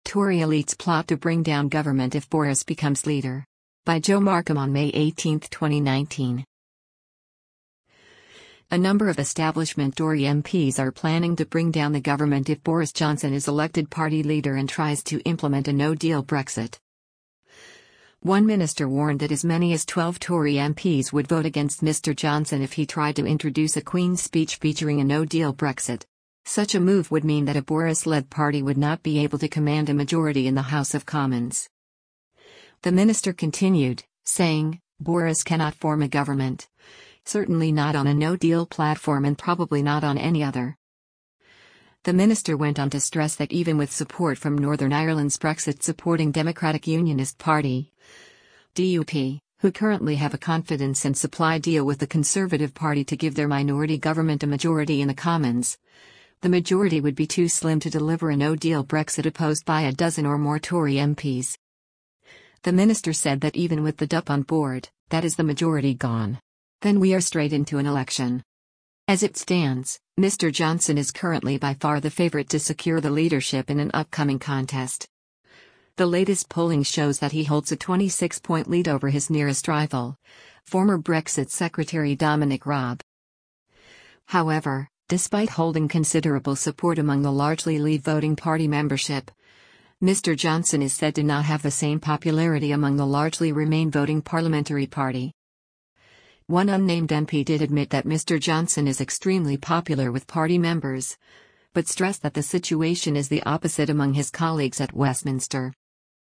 Tory elites plot to bring down government if Boris becomes leader. By Joe Markham on May 18, 2019. A number of establishment Tory MPs are planning to bring down the government if Boris Johnson is elected party leader and tries to implement a no-deal Brexit. One minister warned that as many as 12 Tory MPs would vote against Mr. Johnson if he tried to introduce a Queen's speech featuring a no-deal Brexit. Such a move would mean that a Boris-led party would not be able to command a majority in the House of Commons. The minister continued, saying, "Boris cannot form a government. Certainly not on a no-deal platform and probably not on any other." The minister went on to stress that even with support from Northern Ireland's Brexit-supporting Democratic Unionist Party, DUP, who currently have a confidence and supply deal with the Conservative Party to give their minority government a majority in the Commons, the majority would be too slim to deliver a no-deal Brexit opposed by a dozen or more Tory MPs. The minister said that even with the DUP on board, that is the majority gone. Then we are straight into an election. As it stands, Mr. Johnson is currently by far the favorite to secure the leadership in an upcoming contest. The latest polling shows that he holds a 26-point lead over his nearest rival, former Brexit Secretary Dominic Raab. However, despite holding considerable support among the largely Leave voting party membership, Mr. Johnson is said to not have the same popularity among the largely Remain voting parliamentary party. One unnamed MP did admit that Mr. Johnson is extremely popular with party members, but stressed that the situation is the opposite among his colleagues at Westminster.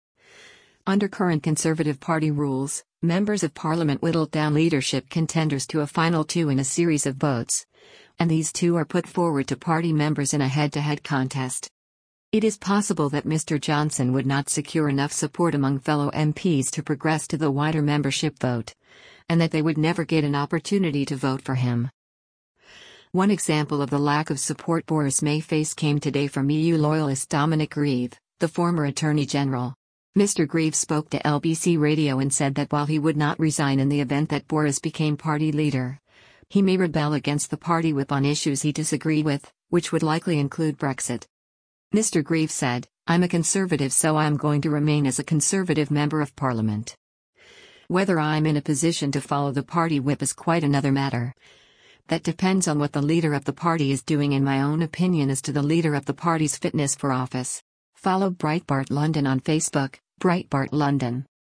Under current Conservative Party rules, members of Parliament whittle down leadership contenders to a final two in a series of votes, and these two are put forward to party members in a head-to-head contest. It is possible that Mr. Johnson would not secure enough support among fellow MPs to progress to the wider membership vote, and that they would never get an opportunity to vote for him. One example of the lack of support Boris may face came today from EU loyalist Dominic Grieve, the former Attorney General. Mr. Grieve spoke to LBC Radio and said that while he would not resign in the event that Boris became party leader, he may rebel against the party whip on issues he disagreed with, which would likely include Brexit. Mr. Grieve said, "I'm a Conservative, so I'm going to remain as a Conservative Member of Parliament. Whether I'm in a position to follow the party whip is quite another matter. That depends on what the leader of the party is doing and my own opinion as to the leader of the party's fitness for office." Follow Breitbart London on Facebook, Breitbart London.